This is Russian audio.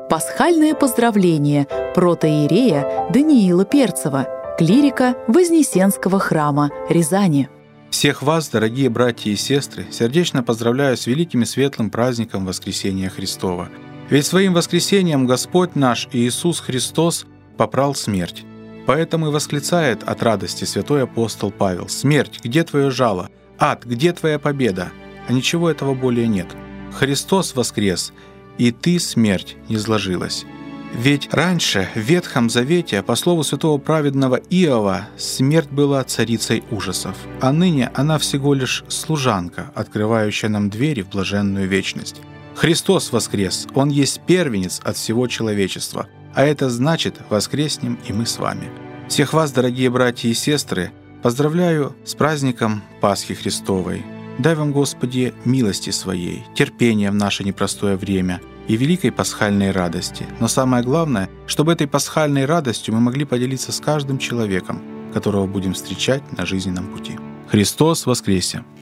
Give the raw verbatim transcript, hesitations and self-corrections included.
Пасхальное поздравление протоиерея Даниила Перцева, клирика Вознесенского храма Рязани. Всех вас, дорогие братья и сестры, сердечно поздравляю с великим и светлым праздником Воскресения Христова. Ведь своим воскресением Господь наш Иисус Христос попрал смерть. Поэтому и восклицает от радости святой апостол Павел: «Смерть, где твое жало? Ад, где твоя победа?» А ничего этого более нет. Христос воскрес, и ты, смерть, не сложилась. Ведь раньше, в Ветхом Завете, по слову святого праведного Иова, смерть была царицей ужасов, а ныне она всего лишь служанка, открывающая нам двери в блаженную вечность. Христос воскрес, Он есть первенец от всего человечества, а это значит, воскреснем и мы с вами. Всех вас, дорогие братья и сестры, поздравляю с праздником Пасхи Христовой. Дай вам, Господи, милости Своей, терпения в наше непростое время и великой пасхальной радости. Но самое главное, чтобы этой пасхальной радостью мы могли поделиться с каждым человеком, которого будем встречать на жизненном пути. Христос воскресе!